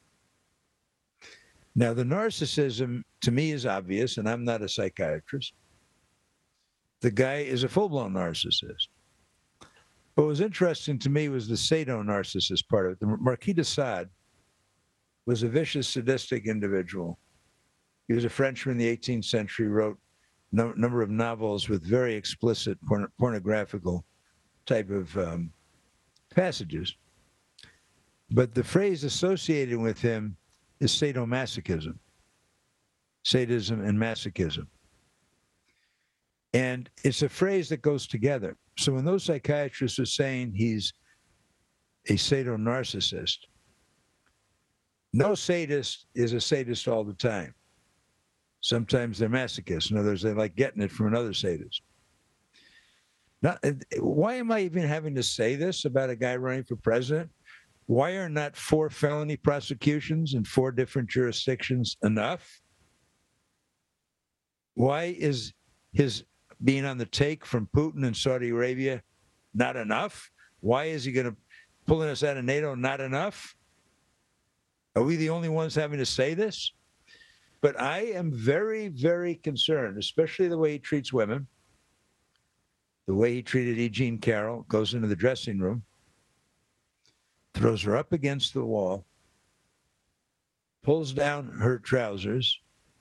Now, the narcissism, to me, is obvious, and I'm not a psychiatrist. The guy is a full-blown narcissist. What was interesting to me was the sadomasochism part of it. The Marquis de Sade was a vicious, sadistic individual. He was a Frenchman in the eighteenth century, wrote no, number of novels with very explicit porn, pornographical type of um, passages. But the phrase associated with him is sadomasochism, sadism and masochism. And it's a phrase that goes together. So when those psychiatrists are saying he's a sadonarcissist, no sadist is a sadist all the time. Sometimes they're masochists. In other words, they like getting it from another sadist. Not, why am I even having to say this about a guy running for president? Why are not four felony prosecutions in four different jurisdictions enough? Why is his being on the take from Putin in Saudi Arabia not enough? Why is he going to pulling us out of NATO not enough? Are we the only ones having to say this? But I am very, very concerned, especially the way he treats women, the way he treated E. Jean Carroll, goes into the dressing room, throws her up against the wall, pulls down her trousers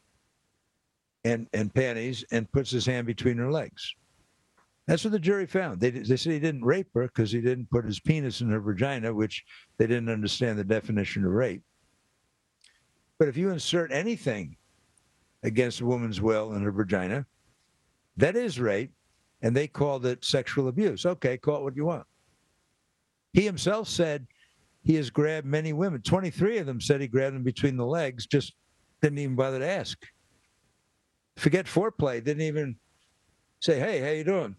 and, and panties, and puts his hand between her legs. That's what the jury found. They, they said he didn't rape her because he didn't put his penis in her vagina, which they didn't understand the definition of rape. But if you insert anything against a woman's will in her vagina, that is rape, and they called it sexual abuse. Okay, call it what you want. He himself said he has grabbed many women. twenty-three of them said he grabbed them between the legs, just didn't even bother to ask. Forget foreplay, didn't even say, hey, how you doing?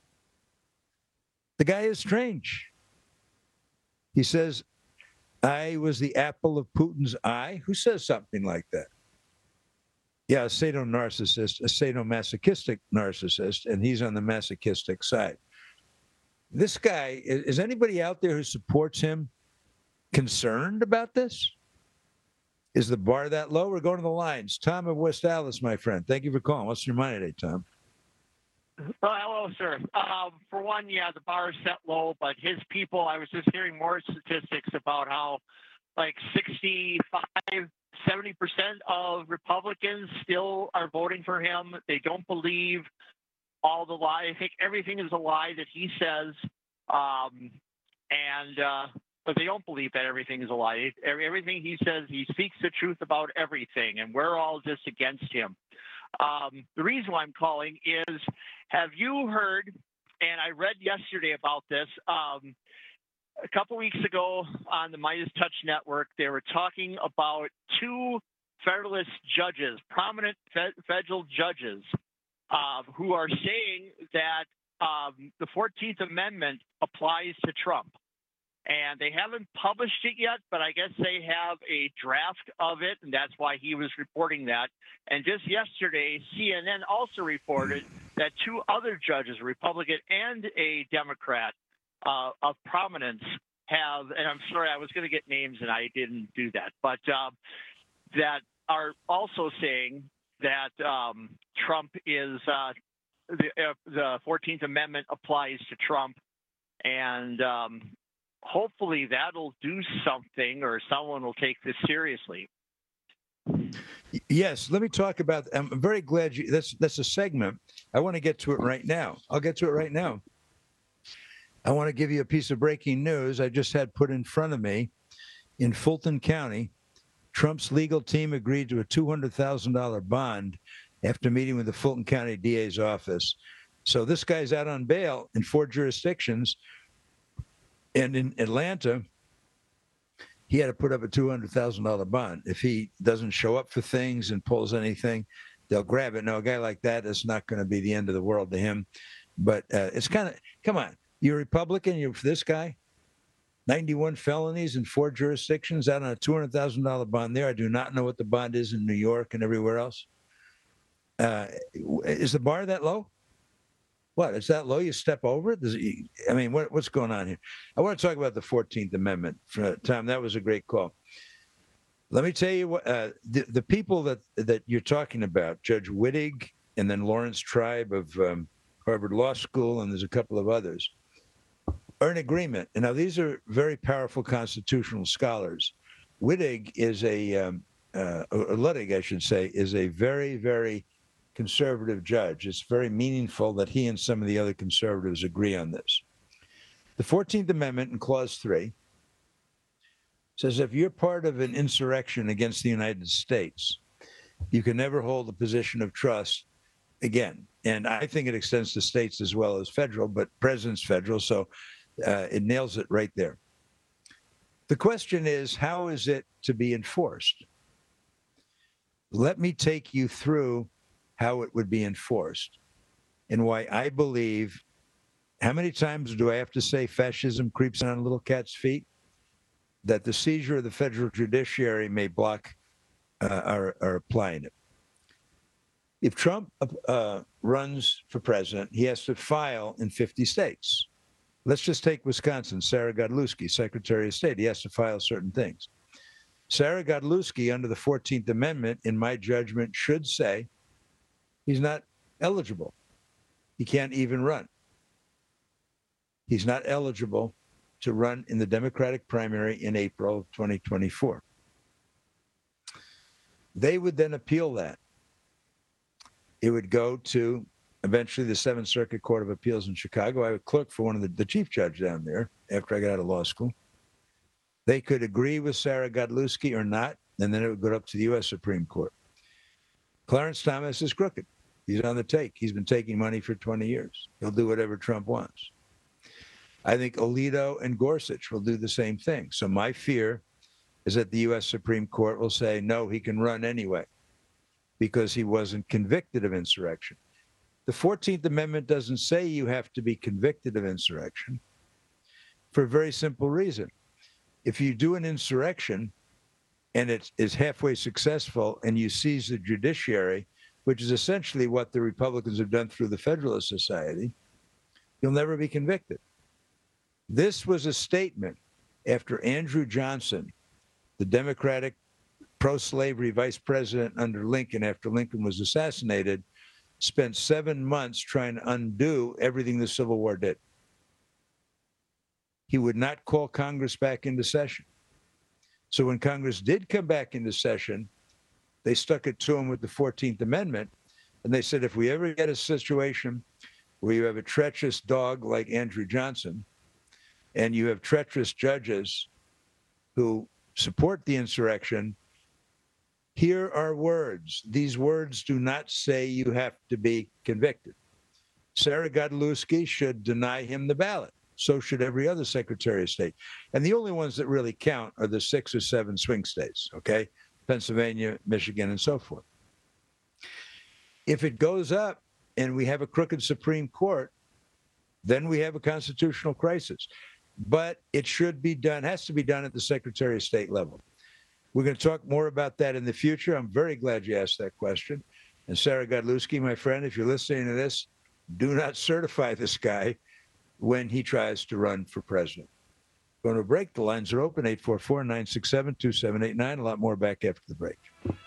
The guy is strange. He says, I was the apple of Putin's eye. Who says something like that? Yeah, a sadomasochistic, a sadomasochistic narcissist, and he's on the masochistic side. This guy, is anybody out there who supports him concerned about this? Is the bar that low? We're going to the lines. Tom of West Allis, my friend. Thank you for calling. What's your mind today, Tom? Well, hello, sir. Um, for one, yeah, the bar is set low, but his people, I was just hearing more statistics about how like sixty-five, seventy percent of Republicans still are voting for him. They don't believe all the lie. I think everything is a lie that he says. Um, and, uh, but they don't believe that everything is a lie. Everything he says, he speaks the truth about everything, and we're all just against him. Um, the reason why I'm calling is, have you heard, and I read yesterday about this, um, a couple weeks ago on the Midas Touch Network, they were talking about two Federalist judges, prominent fe- federal judges, uh, who are saying that um, the fourteenth Amendment applies to Trump. And they haven't published it yet, but I guess they have a draft of it, and that's why he was reporting that. And just yesterday, C N N also reported that two other judges, a Republican and a Democrat uh, of prominence, have, and I'm sorry, I was going to get names and I didn't do that, but uh, that are also saying that um, Trump is, uh, the, uh, the fourteenth Amendment applies to Trump. And um, hopefully that'll do something, or someone will take this seriously. Yes, let me talk about. I'm very glad you. That's that's a segment. I want to get to it right now. I'll get to it right now. I want to give you a piece of breaking news I just had put in front of me. In Fulton County, Trump's legal team agreed to a two hundred thousand dollars bond after meeting with the Fulton County D A's office. So this guy's out on bail in four jurisdictions. And in Atlanta, he had to put up a two hundred thousand dollars bond. If he doesn't show up for things and pulls anything, they'll grab it. Now, a guy like that is not going to be the end of the world to him. But uh, it's kind of, come on, you're a Republican, you're for this guy, ninety-one felonies in four jurisdictions out on a two hundred thousand dollars bond there. I do not know what the bond is in New York and everywhere else. Uh, is the bar that low? What, is that low? You step over it? Does it I mean, what, what's going on here? I want to talk about the fourteenth Amendment. Tom, that was a great call. Let me tell you what, uh, the, the people that, that you're talking about, Judge Wittig and then Lawrence Tribe of um, Harvard Law School, and there's a couple of others, are in agreement. And now, these are very powerful constitutional scholars. Wittig is a, um, uh, or Luttig, I should say, is a very, very conservative judge. It's very meaningful that he and some of the other conservatives agree on this. The fourteenth Amendment in Clause three says if you're part of an insurrection against the United States, you can never hold a position of trust again. And I think it extends to states as well as federal, but president's federal, so uh, it nails it right there. The question is, how is it to be enforced? Let me take you through how it would be enforced and why I believe, how many times do I have to say fascism creeps on a little cat's feet? That the seizure of the federal judiciary may block uh, our, our applying it. If Trump uh, runs for president, he has to file in fifty states. Let's just take Wisconsin, Sarah Godlewski, Secretary of State. He has to file certain things. Sarah Godlewski, under the fourteenth Amendment, in my judgment, should say he's not eligible. He can't even run. He's not eligible to run in the Democratic primary in April of twenty twenty-four. They would then appeal that. It would go to eventually the Seventh Circuit Court of Appeals in Chicago. I would clerk for one of the, the chief judge down there after I got out of law school. They could agree with Sarah Godlewski or not, and then it would go up to the U S Supreme Court. Clarence Thomas is crooked. He's on the take. He's been taking money for twenty years. He'll do whatever Trump wants. I think Alito and Gorsuch will do the same thing. So my fear is that the U S Supreme Court will say, no, he can run anyway because he wasn't convicted of insurrection. The fourteenth Amendment doesn't say you have to be convicted of insurrection for a very simple reason. If you do an insurrection and it is halfway successful and you seize the judiciary, which is essentially what the Republicans have done through the Federalist Society, you'll never be convicted. This was a statement after Andrew Johnson, the Democratic pro-slavery vice president under Lincoln after Lincoln was assassinated, spent seven months trying to undo everything the Civil War did. He would not call Congress back into session. So when Congress did come back into session, they stuck it to him with the fourteenth Amendment. And they said, if we ever get a situation where you have a treacherous dog like Andrew Johnson, and you have treacherous judges who support the insurrection, here are words. These words do not say you have to be convicted. Sarah Godlewski should deny him the ballot. So should every other Secretary of State. And the only ones that really count are the six or seven swing states, okay? Pennsylvania, Michigan, and so forth. If it goes up and we have a crooked Supreme Court, then we have a constitutional crisis. But it should be done, has to be done at the Secretary of State level. We're going to talk more about that in the future. I'm very glad you asked that question. And Sarah Godlewski, my friend, if you're listening to this, do not certify this guy when he tries to run for president. Going to a break. The lines are open, eight four four, nine six seven, two seven eight nine. A lot more back after the break.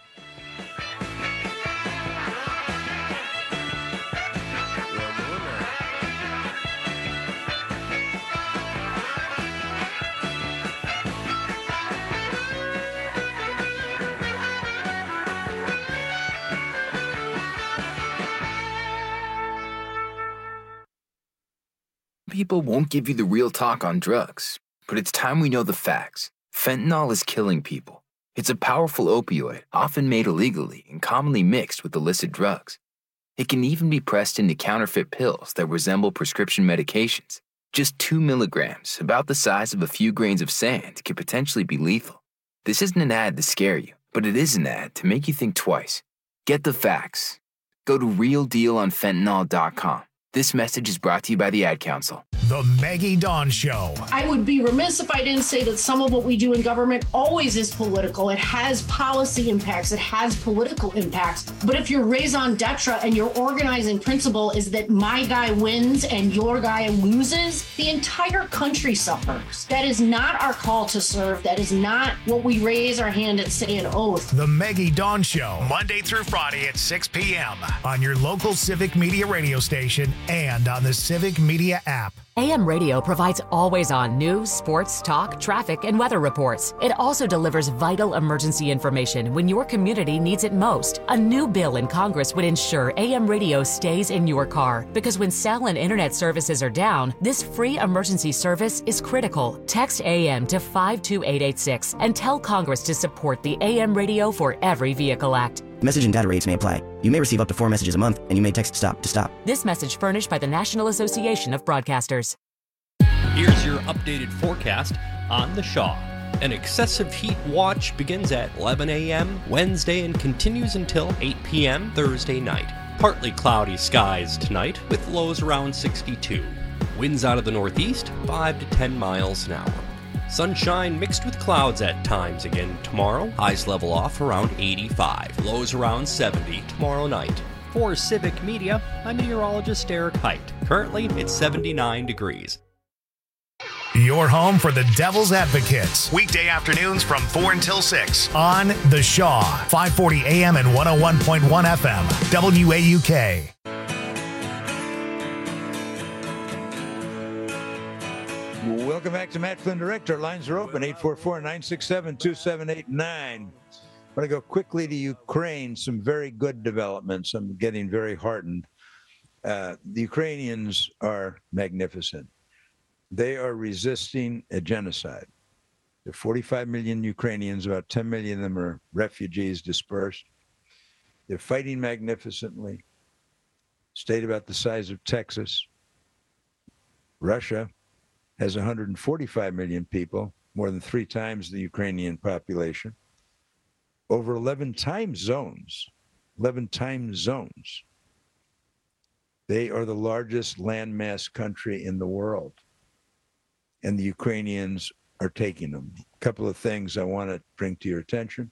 People won't give you the real talk on drugs, but it's time we know the facts. Fentanyl is killing people. It's a powerful opioid, often made illegally and commonly mixed with illicit drugs. It can even be pressed into counterfeit pills that resemble prescription medications. Just two milligrams, about the size of a few grains of sand, can potentially be lethal. This isn't an ad to scare you, but it is an ad to make you think twice. Get the facts. Go to real deal on fentanyl dot com. This message is brought to you by the Ad Council. The Maggie Dawn Show. I would be remiss if I didn't say that some of what we do in government always is political. It has policy impacts. It has political impacts. But if your raison d'etre and your organizing principle is that my guy wins and your guy loses, the entire country suffers. That is not our call to serve. That is not what we raise our hand and say an oath. The Maggie Dawn Show, Monday through Friday at six p.m. on your local Civic Media radio station and on the Civic Media app. A M Radio provides always-on news, sports, talk, traffic, and weather reports. It also delivers vital emergency information when your community needs it most. A new bill in Congress would ensure A M Radio stays in your car, because when cell and internet services are down, this free emergency service is critical. Text A M to five two eight eight six and tell Congress to support the A M Radio for Every Vehicle Act. Message and data rates may apply. You may receive up to four messages a month, and you may text STOP to stop. This message furnished by the National Association of Broadcasters. Here's your updated forecast on the Shaw. An excessive heat watch begins at eleven a.m. Wednesday and continues until eight p.m. Thursday night. Partly cloudy skies tonight with lows around sixty-two. Winds out of the northeast, five to ten miles an hour. Sunshine mixed with clouds at times again tomorrow. Highs level off around eighty-five. Lows around seventy tomorrow night. For Civic Media, I'm meteorologist Eric Height. Currently, it's seventy-nine degrees. Your home for the Devil's Advocates. Weekday afternoons from four until six on The Shaw, five forty A M and one oh one point one F M, W A U K. Welcome back to Matt Flynn Direct. Our lines are open, eight four four, nine six seven, two seven eight nine. I want to go quickly to Ukraine. Some very good developments. I'm getting very heartened. Uh, the Ukrainians are magnificent. They are resisting a genocide. There are forty-five million Ukrainians, about ten million of them are refugees dispersed. They're fighting magnificently. State about the size of Texas. Russia has one hundred forty-five million people, more than three times the Ukrainian population. Over eleven time zones, eleven time zones. They are the largest landmass country in the world. And the Ukrainians are taking them. A couple of things I want to bring to your attention.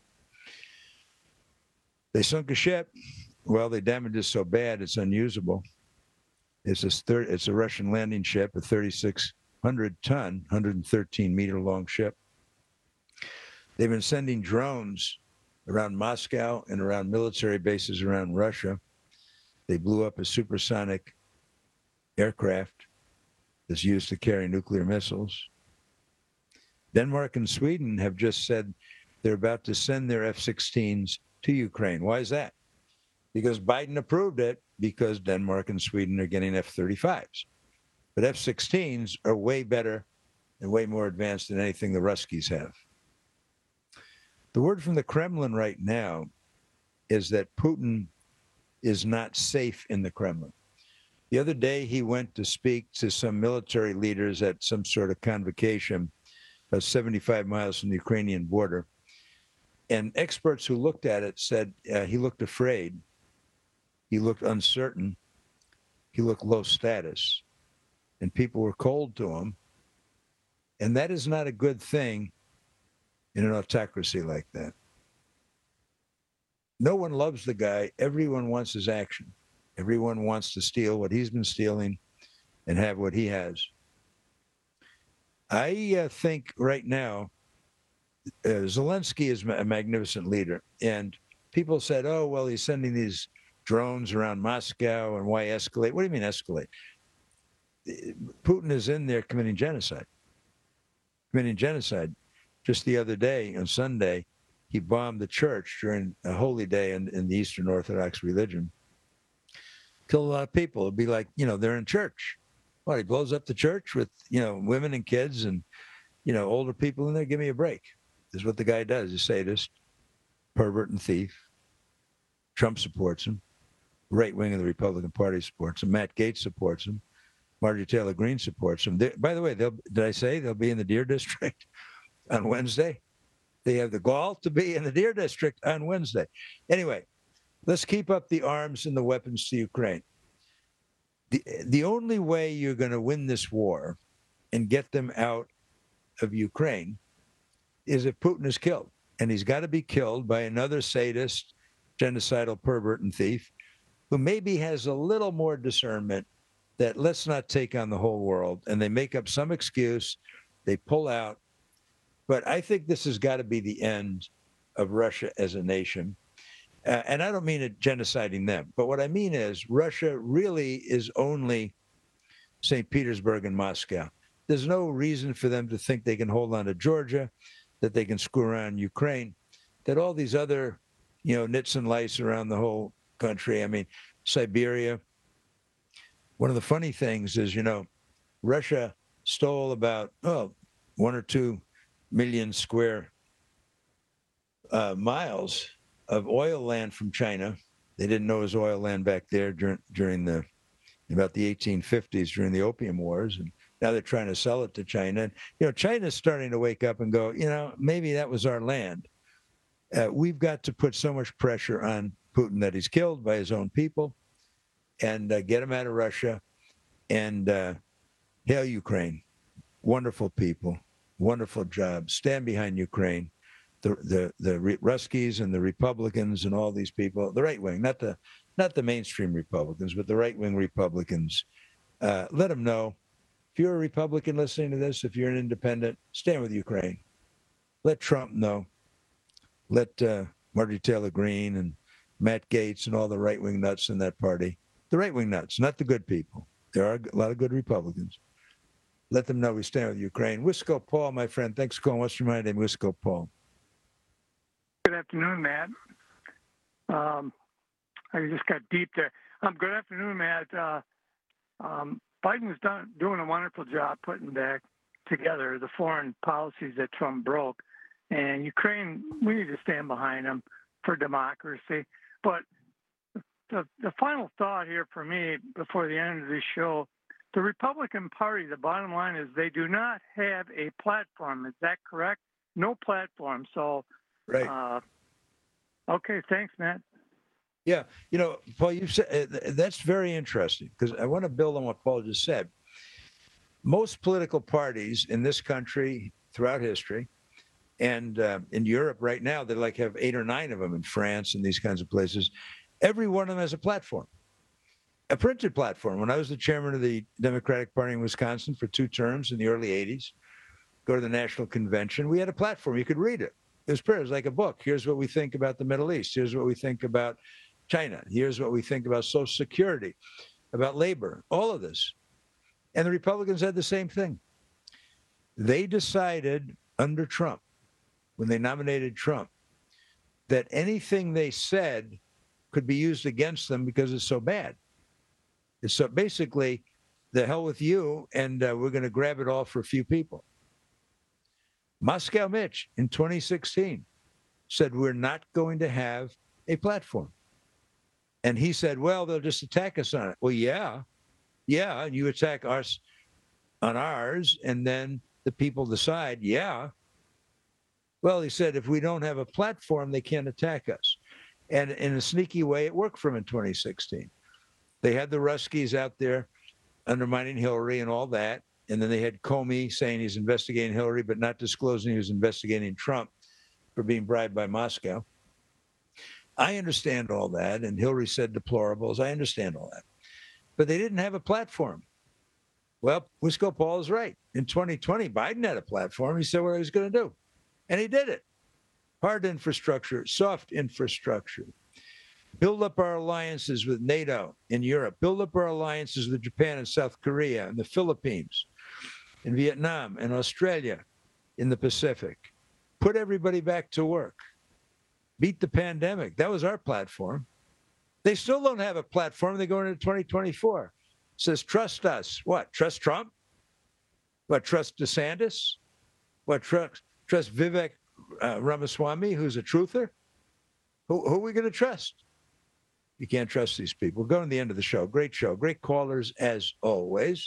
They sunk a ship. Well, they damaged it so bad it's unusable. It's a, thir- it's a Russian landing ship, a thirty-six hundred ton, one hundred thirteen meter long ship. They've been sending drones around Moscow and around military bases around Russia. They blew up a supersonic aircraft that's used to carry nuclear missiles. Denmark and Sweden have just said they're about to send their F sixteens to Ukraine. Why is that? Because Biden approved it, because Denmark and Sweden are getting F thirty-fives. But F sixteens are way better and way more advanced than anything the Ruskies have. The word from the Kremlin right now is that Putin is not safe in the Kremlin. The other day, he went to speak to some military leaders at some sort of convocation about seventy-five miles from the Ukrainian border. And experts who looked at it said uh, he looked afraid, he looked uncertain, he looked low status, and people were cold to him. And that is not a good thing in an autocracy like that. No one loves the guy. Everyone wants his action. Everyone wants to steal what he's been stealing and have what he has. I uh, think right now, uh, Zelensky is a magnificent leader. And people said, oh, well, he's sending these drones around Moscow, and why escalate? What do you mean escalate? Putin is in there committing genocide. Committing genocide. Just the other day, on Sunday, he bombed the church during a holy day in, in the Eastern Orthodox religion. Killed a lot of people. It'd be like, you know, they're in church. Well, he blows up the church with, you know, women and kids and, you know, older people in there. Give me a break. This is what the guy does. He's a sadist, pervert, and thief. Trump supports him. Right wing of the Republican Party supports him. Matt Gaetz supports him. Marjorie Taylor Greene supports him. They, by the way, they'll, did I say they'll be in the Deer District on Wednesday? They have the gall to be in the Deer District on Wednesday. Anyway, let's keep up the arms and the weapons to Ukraine. The, the only way you're going to win this war and get them out of Ukraine is if Putin is killed. And he's got to be killed by another sadist, genocidal pervert and thief who maybe has a little more discernment that let's not take on the whole world. And they make up some excuse. They pull out. But I think this has got to be the end of Russia as a nation. Uh, and I don't mean it genociding them. But what I mean is Russia really is only Saint Petersburg and Moscow. There's no reason for them to think they can hold on to Georgia, that they can screw around Ukraine, that all these other, you know, nits and lice around the whole country. I mean, Siberia. One of the funny things is, you know, Russia stole about, oh, one or two million square uh, miles of oil land from China. They didn't know it was oil land back there during, during the, about the eighteen fifties, during the Opium Wars. And now they're trying to sell it to China. And, you know, China's starting to wake up and go, you know, maybe that was our land. Uh, we've got to put so much pressure on Putin that he's killed by his own people and uh, get him out of Russia. And uh, hail Ukraine. Wonderful people, wonderful job. Stand behind Ukraine. The the the Ruskies and the Republicans and all these people, the right wing, not the not the mainstream Republicans, but the right wing Republicans. Uh, let them know. If you're a Republican listening to this, if you're an independent, stand with Ukraine. Let Trump know. Let uh, Marjorie Taylor Greene and Matt Gaetz and all the right wing nuts in that party, the right wing nuts, not the good people. There are a lot of good Republicans. Let them know we stand with Ukraine. Wisco Paul, my friend, thanks for calling. What's your name, Wisco Paul? Good afternoon, Matt. Um, I just got deep there. Um, good afternoon, Matt. Uh, um, Biden's done, doing a wonderful job putting back together the foreign policies that Trump broke. And Ukraine, we need to stand behind them for democracy. But the, the final thought here for me before the end of this show, the Republican Party, the bottom line is they do not have a platform. Is that correct? No platform. So, right. Uh, okay, thanks, Matt. Yeah, you know, Paul, you said that's very interesting because I want to build on what Paul just said. Most political parties in this country throughout history and uh, in Europe right now, they like have eight or nine of them in France and these kinds of places. Every one of them has a platform, a printed platform. When I was the chairman of the Democratic Party in Wisconsin for two terms in the early eighties, go to the National Convention, we had a platform. You could read it. It was pretty. It was like a book. Here's what we think about the Middle East. Here's what we think about China. Here's what we think about Social Security, about labor, all of this. And the Republicans had the same thing. They decided under Trump, when they nominated Trump, that anything they said could be used against them because it's so bad. It's so basically, the hell with you, and uh, we're going to grab it all for a few people. Moscow Mitch in twenty sixteen said, we're not going to have a platform. And he said, well, they'll just attack us on it. Well, yeah, yeah, and you attack us on ours, and then the people decide, yeah. Well, he said, if we don't have a platform, they can't attack us. And in a sneaky way, it worked for him in twenty sixteen. They had the Ruskies out there undermining Hillary and all that. And then they had Comey saying he's investigating Hillary, but not disclosing he was investigating Trump for being bribed by Moscow. I understand all that. And Hillary said deplorables. I understand all that. But they didn't have a platform. Well, Wisco Paul is right. In twenty twenty, Biden had a platform. He said what he was going to do. And he did it. Hard infrastructure, soft infrastructure. Build up our alliances with NATO in Europe. Build up our alliances with Japan and South Korea and the Philippines, in Vietnam and Australia, in the Pacific. Put everybody back to work. Beat the pandemic. That was our platform. They still don't have a platform. They go into twenty twenty-four. It says, trust us. What? Trust Trump? What? Trust DeSantis? What? Trust, trust Vivek uh, Ramaswamy, who's a truther? Who, who are we going to trust? You can't trust these people. Go to the end of the show. Great show. Great callers, as always.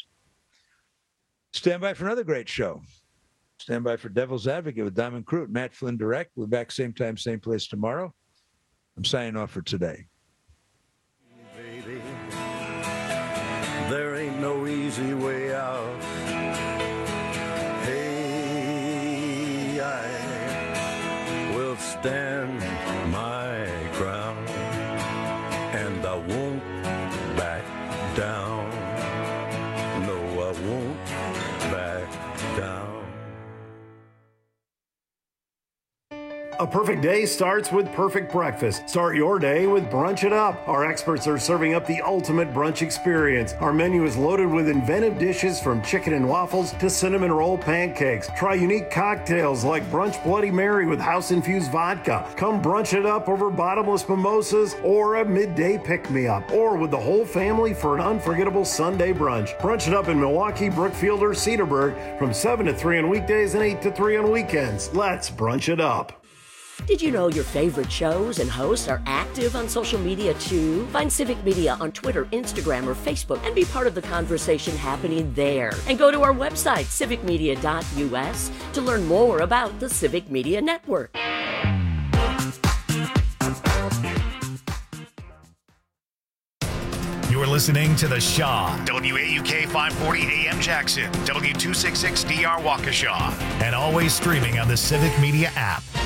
Stand by for another great show. Stand by for Devil's Advocate with Diamond Crute. Matt Flynn Direct. We're back same time, same place tomorrow. I'm signing off for today. Baby, there ain't no easy way out. Hey, I will stand my ground, and I won't back down. No, I won't back down. A A perfect day starts with perfect breakfast. Start your day with Brunch It Up. Our experts are serving up the ultimate brunch experience. Our menu is loaded with inventive dishes from chicken and waffles to cinnamon roll pancakes. Try unique cocktails like Brunch Bloody Mary with house-infused vodka. Come brunch it up over bottomless mimosas or a midday pick-me-up, or with the whole family for an unforgettable Sunday brunch. Brunch It Up in Milwaukee, Brookfield, or Cedarburg from seven to three on weekdays and eight to three on weekends. Let's brunch it up. Did you know your favorite shows and hosts are active on social media too? Find Civic Media on Twitter, Instagram, or Facebook and be part of the conversation happening there. And go to our website, civic media dot u s, to learn more about the Civic Media Network. You're listening to The Shaw, W A U K five forty A M Jackson, W two sixty-six D R Waukesha, and always streaming on the Civic Media app.